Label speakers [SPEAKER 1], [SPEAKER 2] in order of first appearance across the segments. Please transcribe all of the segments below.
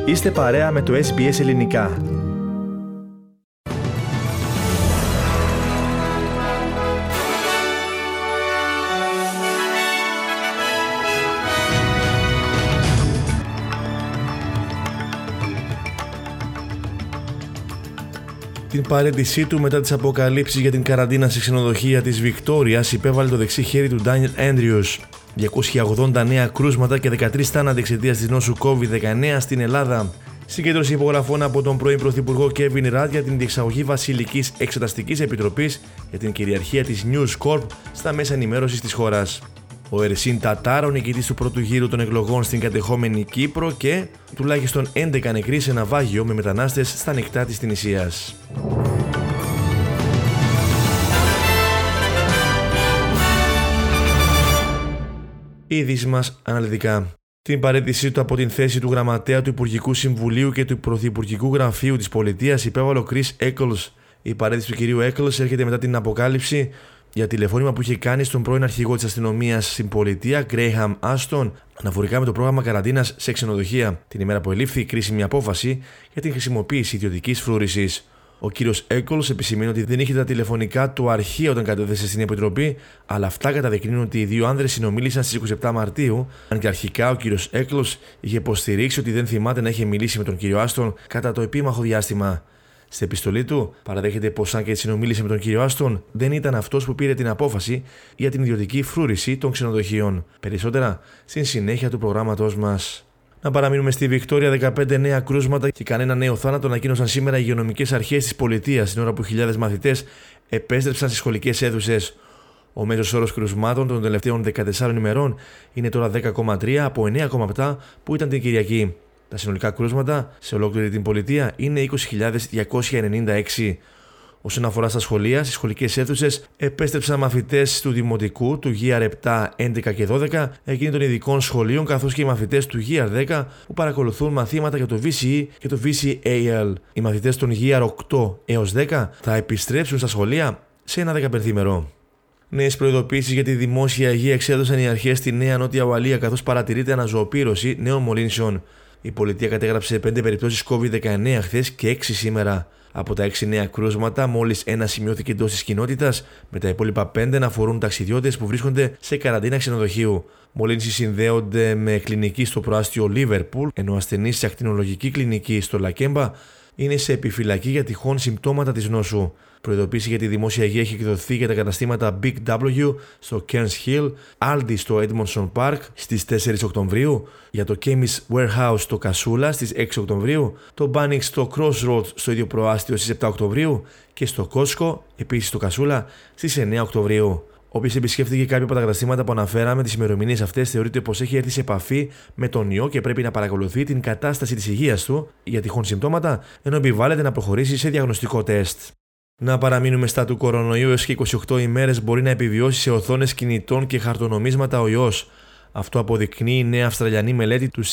[SPEAKER 1] Είστε παρέα με το SBS Ελληνικά. Την παραίτησή του μετά τις αποκαλύψεις για την καραντίνα σε ξενοδοχεία της Βικτόριας υπέβαλε το δεξί χέρι του Ντάνιελ Άντριους. 280 νέα κρούσματα και 13 θάνατοι εξαιτίας της νόσου COVID-19 στην Ελλάδα. Συγκέντρωση υπογραφών από τον πρώην Πρωθυπουργό Κέβιν Ραντ για την διεξαγωγή Βασιλικής Εξεταστικής Επιτροπής για την κυριαρχία της News Corp στα μέσα ενημέρωσης της χώρας. Ο Ερσίν Τατάρ, ο νικητής του πρώτου γύρου των εκλογών στην κατεχόμενη Κύπρο και τουλάχιστον 11 νεκροί σε ναυάγιο με μετανάστες στα νυχτά της Τινησίας. Οι ειδήσεις μας αναλυτικά. Την παραίτησή του από την θέση του γραμματέα του Υπουργικού Συμβουλίου και του Πρωθυπουργικού Γραφείου της Πολιτείας υπέβαλε ο Chris Eccles. Η παραίτηση του κυρίου Eccles έρχεται μετά την αποκάλυψη για τηλεφώνημα που είχε κάνει στον πρώην αρχηγό της αστυνομίας στην πολιτεία, Graham Ashton, αναφορικά με το πρόγραμμα καραντίνας σε ξενοδοχεία, την ημέρα που ελήφθη η κρίσιμη απόφαση για την χρησιμοποίηση ιδιωτικής φρούρησης. Ο κύριος Eccles επισημαίνει ότι δεν είχε τα τηλεφωνικά του αρχεία όταν κατέθεσε στην Επιτροπή, αλλά αυτά καταδεικνύουν ότι οι δύο άνδρες συνομίλησαν στις 27 Μαρτίου, αν και αρχικά ο κύριος Eccles είχε υποστηρίξει ότι δεν θυμάται να είχε μιλήσει με τον κύριο Άστον κατά το επίμαχο διάστημα. Στην επιστολή του, παραδέχεται πως αν και συνομίλησε με τον κύριο Άστον, δεν ήταν αυτός που πήρε την απόφαση για την ιδιωτική φρούρηση των ξενοδοχείων. Περισσότερα στην συνέχεια του προγράμματός μας. Να παραμείνουμε στη Βικτόρια, 15 νέα κρούσματα και κανένα νέο θάνατο ανακοίνωσαν σήμερα οι υγειονομικές αρχές της πολιτείας, την ώρα που χιλιάδες μαθητές επέστρεψαν στις σχολικές αίθουσες. Ο μέσος όρος κρουσμάτων των τελευταίων 14 ημερών είναι τώρα 10,3 από 9,7 που ήταν την Κυριακή. Τα συνολικά κρούσματα σε ολόκληρη την πολιτεία είναι 20.296. Όσον αφορά στα σχολεία, στις σχολικές αίθουσες επέστρεψαν μαθητές του Δημοτικού, του GR 7, 11 και 12, εκείνοι των ειδικών σχολείων, καθώς και οι μαθητές του GR 10 που παρακολουθούν μαθήματα για το VCE και το VCAL. Οι μαθητές των GR 8 έως 10 θα επιστρέψουν στα σχολεία σε ένα 15ημερο. Νέες προειδοποίησεις για τη δημόσια υγεία εξέδωσαν οι αρχές στη Νέα Νότια Ουαλία, καθώς παρατηρείται αναζωοπήρωση νέων μολύνσεων. Η πολιτεία κατέγραψε 5 περιπτώσεις COVID-19 χθες και 6 σήμερα. Από τα 6 νέα κρούσματα, μόλις ένα σημειώθηκε εντός της κοινότητας, με τα υπόλοιπα 5 να αφορούν ταξιδιώτες που βρίσκονται σε καραντίνα ξενοδοχείου. Μολύνσεις συνδέονται με κλινική στο προάστιο Λίβερπουλ, ενώ ασθενείς σε ακτινολογική κλινική στο Λακέμπα είναι σε επιφυλακή για τυχόν συμπτώματα της νόσου. Προειδοποίηση για τη δημόσια υγεία έχει εκδοθεί για τα καταστήματα Big W στο Cairns Hill, Aldi στο Edmondson Park στις 4 Οκτωβρίου, για το Chemist Warehouse στο Κασούλα στις 6 Οκτωβρίου, το Bunnings στο Crossroads στο ίδιο προάστιο στις 7 Οκτωβρίου και στο Costco, επίσης στο Κασούλα, στις 9 Οκτωβρίου. Όποιος επισκέφθηκε κάποια από τα καταστήματα που αναφέραμε τις ημερομηνίες αυτές θεωρείται πως έχει έρθει σε επαφή με τον ιό και πρέπει να παρακολουθεί την κατάσταση της υγείας του για τυχόν συμπτώματα, ενώ επιβάλλεται να προχωρήσει σε διαγνωστικό τεστ. Να παραμείνουμε στα του κορονοϊού, έως και 28 ημέρες μπορεί να επιβιώσει σε οθόνες κινητών και χαρτονομίσματα ο ιός. Αυτό αποδεικνύει η νέα αυστραλιανή μελέτη του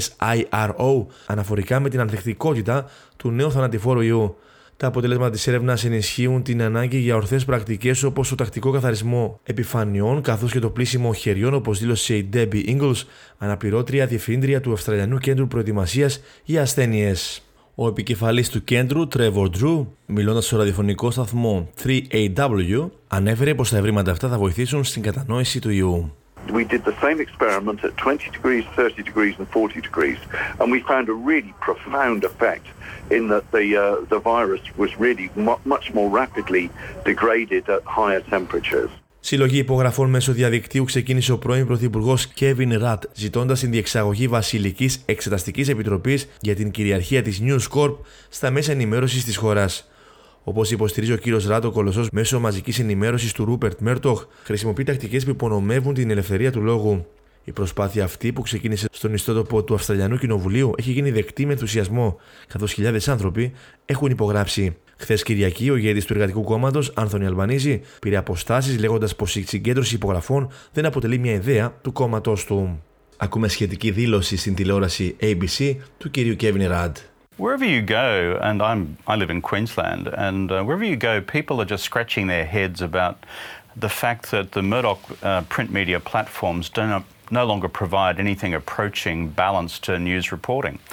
[SPEAKER 1] CSIRO αναφορικά με την ανθεκτικότητα του νέου θανατηφόρου ιού. Τα αποτελέσματα της έρευνας ενισχύουν την ανάγκη για ορθές πρακτικές όπως το τακτικό καθαρισμό επιφανειών καθώς και το πλύσιμο χεριών, όπως δήλωσε η Debbie Ingles, αναπληρώτρια διευθύντρια του Αυστραλιανού Κέντρου Προετοιμασίας για Ασθένειες. Ο επικεφαλής του κέντρου, Trevor Drew, μιλώντας στο ραδιοφωνικό σταθμό 3AW, ανέφερε πως τα ευρήματα αυτά θα βοηθήσουν στην κατανόηση του ιού.
[SPEAKER 2] We did the same experiment at 20 degrees, 30 degrees and 40 degrees and we found a really profound effect in that the virus was really much more rapidly degraded at higher temperatures.
[SPEAKER 1] Συλλογή υπογραφών μέσω διαδικτύου ξεκίνησε ο πρώην Πρωθυπουργός Κέβιν Ραντ, ζητώντας την διεξαγωγή Βασιλικής Εξεταστικής Επιτροπής για την κυριαρχία της News Corp στα μέσα ενημέρωσης της χώρας. Όπως υποστηρίζει ο κύριος Ραντ, ο κολοσσός μέσω μαζικής ενημέρωσης του Ρούπερτ Μέρτοχ χρησιμοποιεί τακτικές που υπονομεύουν την ελευθερία του λόγου. Η προσπάθεια αυτή, που ξεκίνησε στον ιστότοπο του Αυστραλιανού Κοινοβουλίου, έχει γίνει δεκτή με ενθουσιασμό, καθώς χιλιάδες άνθρωποι έχουν υπογράψει. Χθες Κυριακή, ο ηγέτης του Εργατικού Κόμματος, Άνθονι Αλμπανίζη, πήρε αποστάσεις λέγοντας πως η συγκέντρωση υπογραφών δεν αποτελεί μια ιδέα του κόμματος του. Ακούμε σχετική δήλωση στην τηλεόραση ABC του κυρίου Κέβιν Ραντ.
[SPEAKER 3] Wherever you go, and I live in Queensland, and wherever you go, people are just scratching their heads about the fact that the Murdoch print media platforms no longer provide anything approaching balanced news reporting.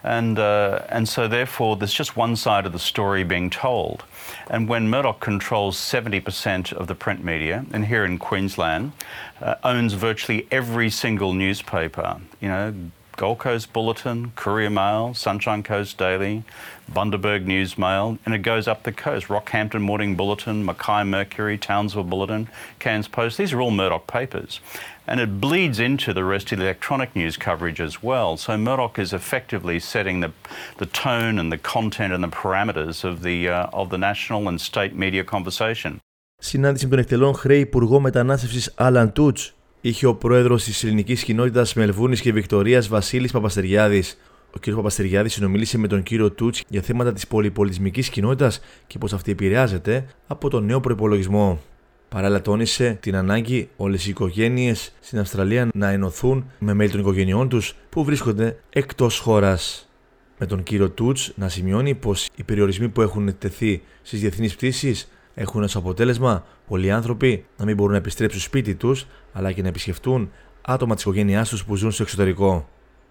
[SPEAKER 3] And so therefore there's just one side of the story being told. And when Murdoch controls 70% of the print media, and here in Queensland, owns virtually every single newspaper, you know, Gold Coast Bulletin, Courier Mail, Sunshine Coast Daily, Bundaberg News Mail, and it goes up the coast. Rockhampton Morning Bulletin, Mackay Mercury, Townsville Bulletin, Cairns Post. These are all Murdoch papers. And it bleeds into the rest of the electronic news coverage as well. So Murdoch is effectively setting the tone and the content and the parameters of the national and state media conversation.
[SPEAKER 1] Συνάντηση με τον εκτελών χρέη Υπουργό Μετανάστευσης Άλαν Τούτς είχε ο πρόεδρος της ελληνικής κοινότητας Μελβούρνης και Βικτωρίας Βασίλης Παπαστεριάδης. Ο κ. Παπαστεριάδης συνομίλησε με τον κύριο Τούτς για θέματα της πολυπολιτισμικής κοινότητας και πώς αυτή επηρεάζεται από τον νέο προϋπολογισμό. Παράλληλα, τόνισε την ανάγκη όλες οι οικογένειες στην Αυστραλία να ενωθούν με μέλη των οικογενειών τους που βρίσκονται εκτός χώρας. Με τον κύριο Τούτς να σημειώνει πως οι περιορισμοί που έχουν τεθεί στις διεθνείς πτήσεις έχουν ως αποτέλεσμα πολλοί άνθρωποι να μην μπορούν να επιστρέψουν σπίτι τους, αλλά και να επισκεφτούν άτομα της οικογένειάς τους που ζουν στο εξωτερικό.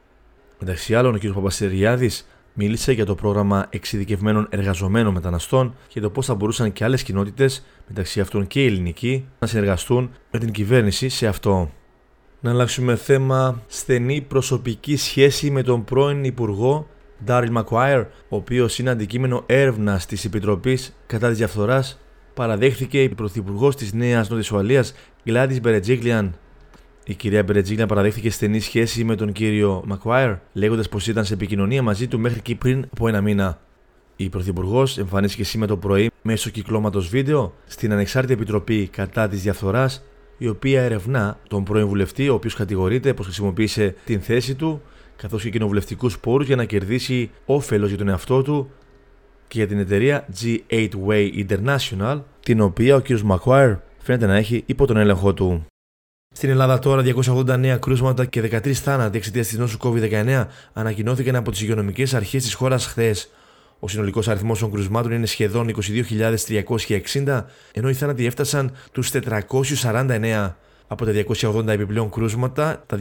[SPEAKER 1] Μεταξύ άλλων, ο κ. Παπαστεριάδης μίλησε για το πρόγραμμα εξειδικευμένων εργαζομένων μεταναστών και το πώς θα μπορούσαν και άλλες κοινότητες, μεταξύ αυτών και η ελληνική, να συνεργαστούν με την κυβέρνηση σε αυτό. Να αλλάξουμε θέμα. Στενή προσωπική σχέση με τον πρώην Υπουργό Daryl Maguire, ο οποίος είναι αντικείμενο έρευνας της Επιτροπής κατά της διαφθοράς, παραδέχθηκε η Πρωθυπουργός της Νέας Νότιας Ουαλίας, Gladys Berejiklian. Η κυρία Berejiklian παραδέχθηκε στενή σχέση με τον κύριο Maguire, λέγοντας πως ήταν σε επικοινωνία μαζί του μέχρι και πριν από ένα μήνα. Η Πρωθυπουργός εμφανίστηκε σήμερα το πρωί μέσω κυκλώματος βίντεο στην Ανεξάρτητη Επιτροπή κατά της διαφθοράς, η οποία ερευνά τον πρώην βουλευτή, ο οποίος κατηγορείται πως χρησιμοποίησε την θέση του καθώς και κοινοβουλευτικούς πόρους για να κερδίσει όφελος για τον εαυτό του και για την εταιρεία G8way International, την οποία ο κ. Maguire φαίνεται να έχει υπό τον έλεγχο του. Στην Ελλάδα τώρα 280 νέα κρούσματα και 13 θάνατοι εξαιτίας της νόσου COVID-19 ανακοινώθηκαν από τις υγειονομικές αρχές της χώρας χθες. Ο συνολικός αριθμός των κρουσμάτων είναι σχεδόν 22.360, ενώ οι θάνατοι έφτασαν τους 449. Από τα 280 επιπλέον κρούσματα, τα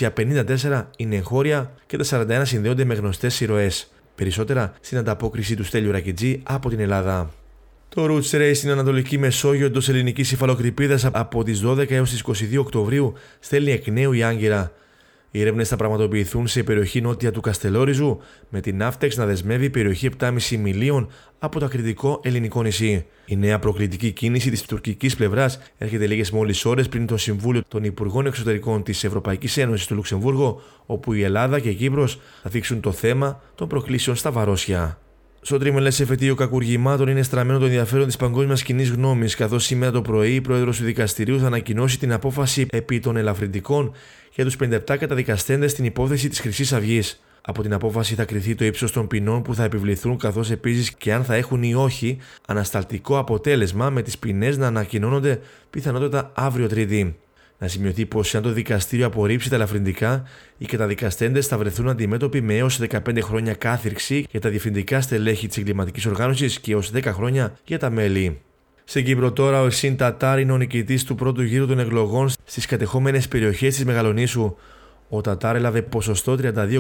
[SPEAKER 1] 254 είναι εγχώρια και τα 41 συνδέονται με γνωστές ηρωές. Περισσότερα στην ανταπόκριση του Στέλιου Ρακιτζή από την Ελλάδα. Το Roots Race στην Ανατολική Μεσόγειο εντός ελληνικής υφαλοκρηπίδας από τις 12 έως τις 22 Οκτωβρίου στέλνει εκ νέου η Άγκυρα. Οι έρευνες θα πραγματοποιηθούν σε περιοχή νότια του Καστελόριζου, με την Ναύτεξ να δεσμεύει περιοχή 7,5 μιλίων από το ακριτικό ελληνικό νησί. Η νέα προκλητική κίνηση της τουρκικής πλευράς έρχεται λίγες μόλις ώρες πριν το Συμβούλιο των Υπουργών Εξωτερικών της Ευρωπαϊκής Ένωσης στο Λουξεμβούργο, όπου η Ελλάδα και η Κύπρος θα θίξουν το θέμα των προκλήσεων στα Βαρόσια. Στο τρίμελες εφετείο κακουργημάτων είναι στραμμένο το ενδιαφέρον της παγκόσμιας κοινής γνώμης, καθώς σήμερα το πρωί η πρόεδρος του δικαστηρίου θα ανακοινώσει την απόφαση επί των ελαφρυντικών για τους 57 καταδικαστέντες στην υπόθεση της Χρυσής Αυγής. Από την απόφαση θα κριθεί το ύψος των ποινών που θα επιβληθούν, καθώς επίσης και αν θα έχουν ή όχι ανασταλτικό αποτέλεσμα, με τις ποινές να ανακοινώνονται πιθανότατα αύριο Τρίτη. Να σημειωθεί πως αν το δικαστήριο απορρίψει τα ελαφρυντικά, οι καταδικαστέντες θα βρεθούν αντιμέτωποι με έως 15 χρόνια κάθυρξη για τα διευθυντικά στελέχη της εγκληματικής οργάνωσης και έως 10 χρόνια για τα μέλη. Στην Κύπρο τώρα, ο Ερσίν Τατάρ είναι ο νικητής του πρώτου γύρου των εκλογών στις κατεχόμενες περιοχές της Μεγαλονήσου. Ο Τατάρ έλαβε ποσοστό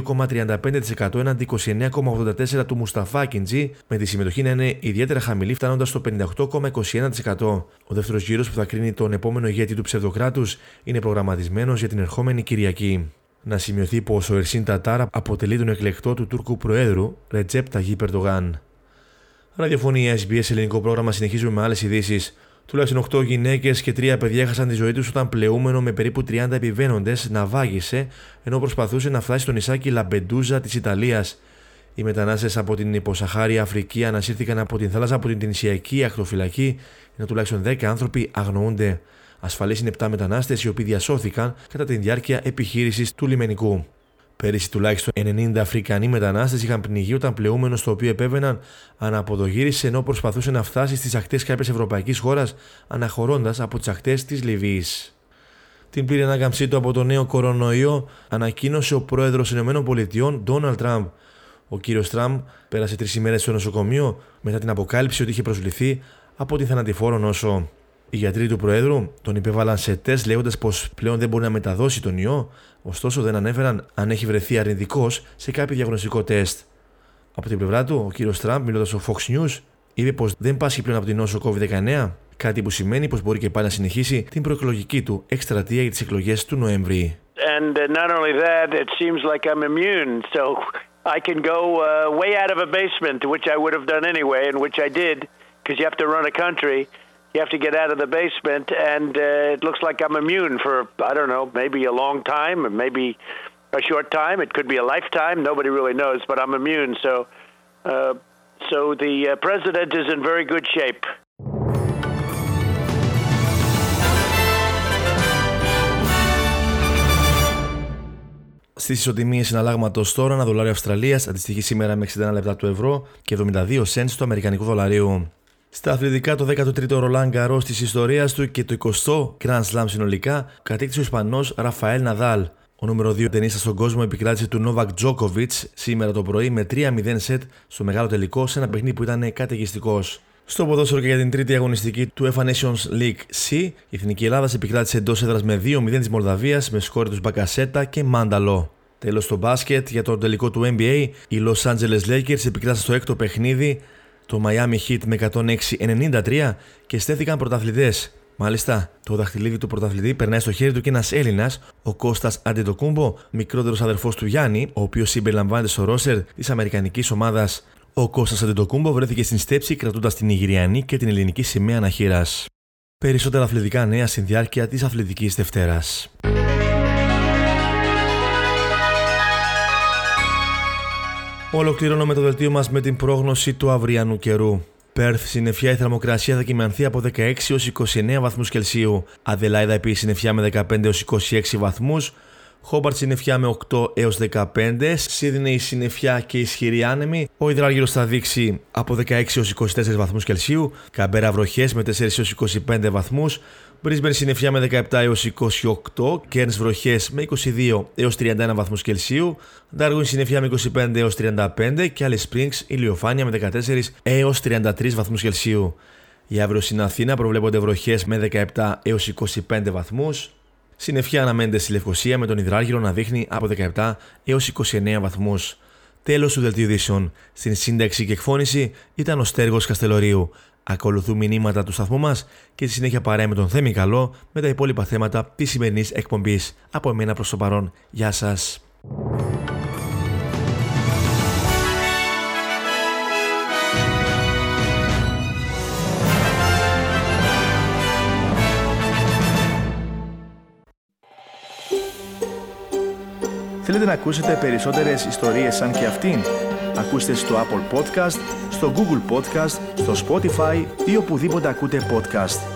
[SPEAKER 1] 32,35% έναντι 29,84% του Μουσταφά Κιντζή, με τη συμμετοχή να είναι ιδιαίτερα χαμηλή, φτάνοντας στο 58,21%. Ο δεύτερος γύρος που θα κρίνει τον επόμενο ηγέτη του ψευδοκράτους είναι προγραμματισμένος για την ερχόμενη Κυριακή. Να σημειωθεί πως ο Ερσίν Τατάρ αποτελεί τον εκλεκτό του Τούρκου Προέδρου Ρετζέπ Ταγίπ Ερντογάν. Ραδιοφωνία SBS ελληνικό πρόγραμμα, συνεχίζουμε με άλλες ειδήσεις. Τουλάχιστον 8 γυναίκες και 3 παιδιά έχασαν τη ζωή τους όταν πλεούμενο με περίπου 30 επιβαίνοντες ναυάγησε ενώ προσπαθούσε να φτάσει στο νησάκι Λαμπεντούζα της Ιταλίας. Οι μετανάστες από την υποσαχάρια Αφρική ανασύρθηκαν από την θάλασσα από την Τινησιακή ακτοφυλακή, ενώ τουλάχιστον 10 άνθρωποι αγνοούνται. Ασφαλείς είναι 7 μετανάστες οι οποίοι διασώθηκαν κατά τη διάρκεια επιχείρησης του λιμενικού. Πέρυσι τουλάχιστον 90 Αφρικανοί μετανάστες είχαν πνιγεί όταν πλεούμενο στο οποίο επέβαιναν αναποδογύρισε ενώ προσπαθούσε να φτάσει στις ακτές κάποιας ευρωπαϊκής χώρας, αναχωρώντας από τις ακτές της Λιβύης. Την πλήρη ανάκαμψή του από το νέο κορονοϊό ανακοίνωσε ο πρόεδρος των ΗΠΑ, Ντόναλντ Τραμπ. Ο κύριος Τραμπ πέρασε 3 ημέρες στο νοσοκομείο μετά την αποκάλυψη ότι είχε προσβληθεί από την θανατηφόρο νόσο. Οι γιατροί του Προέδρου τον υπέβαλαν σε τεστ λέγοντας πως πλέον δεν μπορεί να μεταδώσει τον ιό, ωστόσο δεν ανέφεραν αν έχει βρεθεί αρνητικός σε κάποιο διαγνωστικό τεστ. Από την πλευρά του, ο κύριος Τραμπ, μιλώντας στο Fox News, είπε πως δεν πάσχει πλέον από την νόσο COVID-19, κάτι που σημαίνει πως μπορεί και πάλι να συνεχίσει την προεκλογική του εκστρατεία για τις εκλογές του Νοέμβρη.
[SPEAKER 4] And not only that, it seems like I'm immune, so I can go way out of a basement, which I would have done anyway, and which I did, because you have to run a country. You have to get out of the basement, and it looks like I'm immune for, I don't know, maybe a long time, or maybe a short time. It could be a lifetime. Nobody really knows, but I'm immune. So the president is in very good shape.
[SPEAKER 1] Στις ισοτιμίες συναλλάγματος τώρα, ένα δολάριο Αυστραλίας αντιστοιχεί σήμερα με 61 λεπτά του ευρώ και 72 cents του αμερικανικού δολαρίου. Στα αθλητικά, το 13ο Ρολάν Γκαρός της ιστορίας του και το 20ο Grand Slam συνολικά κατέκτησε ο Ισπανός Ραφαέλ Ναδάλ. Ο νούμερο 2 τενίστα στον κόσμο επικράτησε του Νόβακ Τζόκοβιτς σήμερα το πρωί με 3-0 σετ στο μεγάλο τελικό σε ένα παιχνίδι που ήταν καταιγιστικός. Στο ποδόσφαιρο και για την τρίτη αγωνιστική του UEFA Nations League C, η Εθνική Ελλάδα επικράτησε εντός έδρας με 2-0 της Μολδαβίας με σκόρ τους Μπακασέτα και Μάνταλο. Τέλος, στο μπάσκετ, για το τελικό του NBA, οι Los Angeles Lakers επικράτησαν στο έκτο παιχνίδι το Miami Heat με 106-93 και στέθηκαν πρωταθλητές. Μάλιστα, το δαχτυλίδι του πρωταθλητή περνάει στο χέρι του και ένας Έλληνας, ο Κώστας Αντετοκούμπο, μικρότερος αδερφός του Γιάννη, ο οποίος συμπεριλαμβάνεται στο ρόστερ της αμερικανικής ομάδας. Ο Κώστας Αντετοκούμπο βρέθηκε στην στέψη κρατώντας την Νιγηριανή και την ελληνική σημαία αναχείρας. Περισσότερα αθλητικά νέα στη διάρκεια της Αθλητικής Δευτέρας. Ολοκληρώνουμε το δελτίο μας με την πρόγνωση του αυριανού καιρού. Πέρθ, συννεφιά, η θερμοκρασία θα κυμανθεί από 16 έως 29 βαθμούς Κελσίου. Αδελάιδα επίσης συννεφιά με 15 έως 26 βαθμούς. Χόμπαρτ συννεφιά με 8 έως 15. Σίδνεϊ συννεφιά και ισχυρή άνεμη. Ο υδράργυρος θα δείξει από 16 έως 24 βαθμούς Κελσίου. Καμπέρα βροχές με 4 έως 25 βαθμούς. Μπρίσμπεν συννεφιά με 17 έως 28, Κέρνς βροχές με 22 έως 31 βαθμούς Κελσίου, Ντάργουιν συννεφιά με 25 έως 35 και Alice Springs ηλιοφάνεια με 14 έως 33 βαθμούς Κελσίου. Για αύριο στην Αθήνα προβλέπονται βροχές με 17 έως 25 βαθμούς. Συννεφιά αναμένεται στη Λευκοσία με τον υδράργυρο να δείχνει από 17 έως 29 βαθμούς. Τέλος του δελτίου ειδήσεων. Στην σύνταξη και εκφώνηση ήταν ο Στέργος Καστελορίου. Ακολουθούν μηνύματα του σταθμού μας και στη συνέχεια παρέα με τον Θέμη Καλό με τα υπόλοιπα θέματα της σημερινής εκπομπής. Από εμένα προς το παρόν, γεια σας.
[SPEAKER 5] Θέλετε να ακούσετε περισσότερες ιστορίες σαν και αυτήν? Ακούστε στο Apple Podcast, στο Google Podcast, στο Spotify ή οπουδήποτε ακούτε podcast.